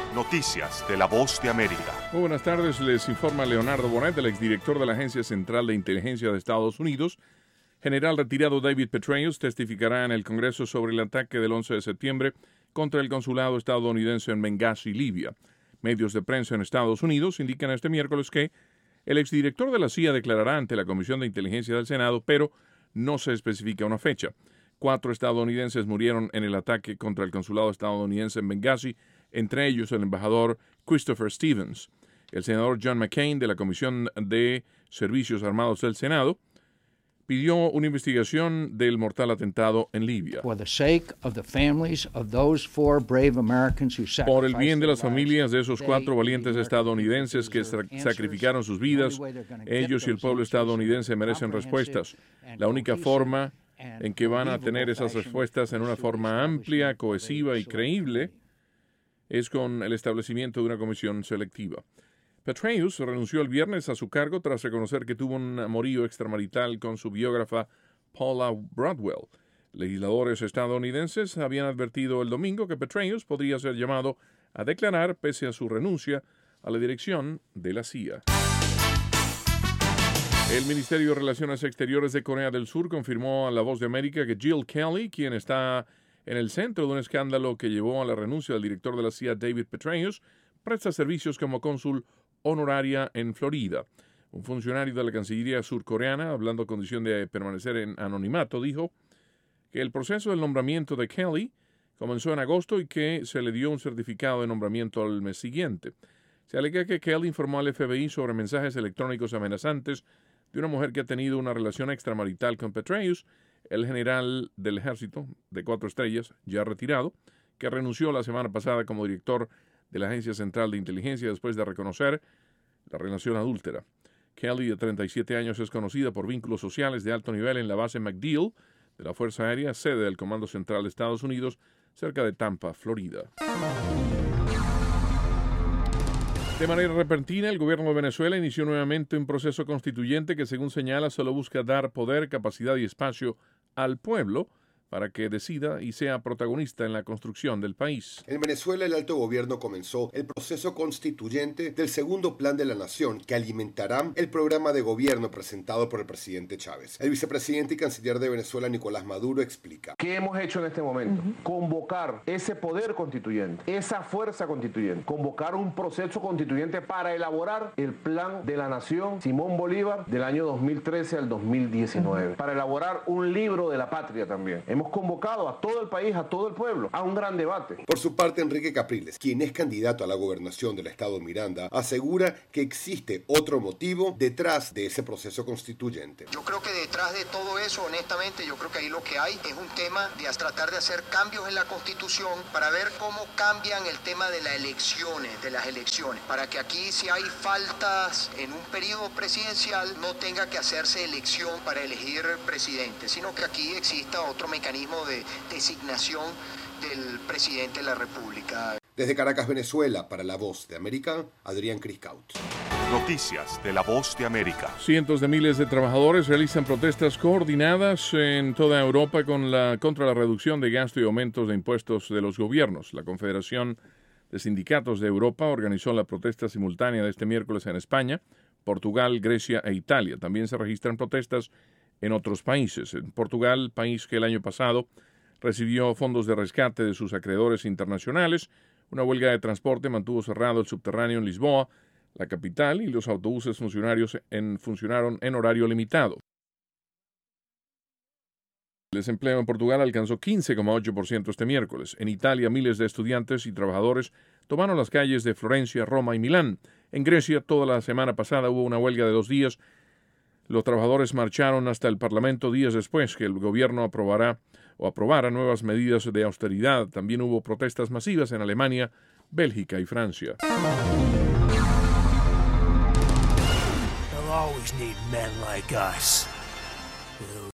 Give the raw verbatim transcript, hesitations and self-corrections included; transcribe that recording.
Noticias de La Voz de América. Muy buenas tardes, les informa Leonardo Bonet, el exdirector de la Agencia Central de Inteligencia de Estados Unidos. General retirado David Petraeus testificará en el Congreso sobre el ataque del once de septiembre contra el consulado estadounidense en Benghazi, Libia. Medios de prensa en Estados Unidos indican este miércoles que el exdirector de la C I A declarará ante la Comisión de Inteligencia del Senado, pero no se especifica una fecha. Cuatro estadounidenses murieron en el ataque contra el consulado estadounidense en Benghazi, entre ellos el embajador Christopher Stevens. El senador John McCain, de la Comisión de Servicios Armados del Senado, pidió una investigación del mortal atentado en Libia. Por el bien de las familias de esos cuatro valientes estadounidenses que sacrificaron sus vidas, ellos y el pueblo estadounidense merecen respuestas. La única forma en que van a tener esas respuestas en una forma amplia, cohesiva y creíble es con el establecimiento de una comisión selectiva. Petraeus renunció el viernes a su cargo tras reconocer que tuvo un amorío extramarital con su biógrafa Paula Broadwell. Legisladores estadounidenses habían advertido el domingo que Petraeus podría ser llamado a declarar pese a su renuncia a la dirección de la C I A. El Ministerio de Relaciones Exteriores de Corea del Sur confirmó a La Voz de América que Jill Kelly, quien está en el centro de un escándalo que llevó a la renuncia del director de la C I A, David Petraeus, presta servicios como cónsul honoraria en Florida. Un funcionario de la Cancillería surcoreana, hablando a condición de permanecer en anonimato, dijo que el proceso del nombramiento de Kelly comenzó en agosto y que se le dio un certificado de nombramiento al mes siguiente. Se alega que Kelly informó al F B I sobre mensajes electrónicos amenazantes de una mujer que ha tenido una relación extramarital con Petraeus, el general del ejército de cuatro estrellas, ya retirado, que renunció la semana pasada como director de la Agencia Central de Inteligencia después de reconocer la relación adúltera. Kelly, de treinta y siete años, es conocida por vínculos sociales de alto nivel en la base MacDill de la Fuerza Aérea, sede del Comando Central de Estados Unidos, cerca de Tampa, Florida. De manera repentina, el gobierno de Venezuela inició nuevamente un proceso constituyente que, según señala, solo busca dar poder, capacidad y espacio al pueblo para que decida y sea protagonista en la construcción del país. En Venezuela, el alto gobierno comenzó el proceso constituyente del segundo plan de la nación que alimentará el programa de gobierno presentado por el presidente Chávez. El vicepresidente y canciller de Venezuela, Nicolás Maduro, explica. ¿Qué hemos hecho en este momento? Uh-huh. Convocar ese poder constituyente, esa fuerza constituyente, convocar un proceso constituyente para elaborar el plan de la nación Simón Bolívar del año dos mil trece al dos mil diecinueve, uh-huh. para elaborar un libro de la patria también. Hemos convocado a todo el país, a todo el pueblo, a un gran debate. Por su parte, Enrique Capriles, quien es candidato a la gobernación del estado Miranda, asegura que existe otro motivo detrás de ese proceso constituyente. Yo creo que detrás de todo eso, honestamente, yo creo que ahí lo que hay es un tema de tratar de hacer cambios en la Constitución para ver cómo cambian el tema de las elecciones, de las elecciones, para que aquí, si hay faltas en un periodo presidencial, no tenga que hacerse elección para elegir presidente, sino que aquí exista otro mecanismo de designación del presidente de la República. Desde Caracas, Venezuela, para La Voz de América, Adrián Criscaut. Noticias de La Voz de América. Cientos de miles de trabajadores realizan protestas coordinadas en toda Europa con la, contra la reducción de gasto y aumentos de impuestos de los gobiernos. La Confederación de Sindicatos de Europa organizó la protesta simultánea de este miércoles en España, Portugal, Grecia e Italia. También se registran protestas en otros países. En Portugal, país que el año pasado recibió fondos de rescate de sus acreedores internacionales, una huelga de transporte mantuvo cerrado el subterráneo en Lisboa, la capital, y los autobuses funcionarios en, funcionaron en horario limitado. El desempleo en Portugal alcanzó quince coma ocho por ciento este miércoles. En Italia, miles de estudiantes y trabajadores tomaron las calles de Florencia, Roma y Milán. En Grecia, toda la semana pasada hubo una huelga de dos días. Los trabajadores marcharon hasta el Parlamento días después que el gobierno aprobará o aprobara nuevas medidas de austeridad. También hubo protestas masivas en Alemania, Bélgica y Francia. They'll always need men like us.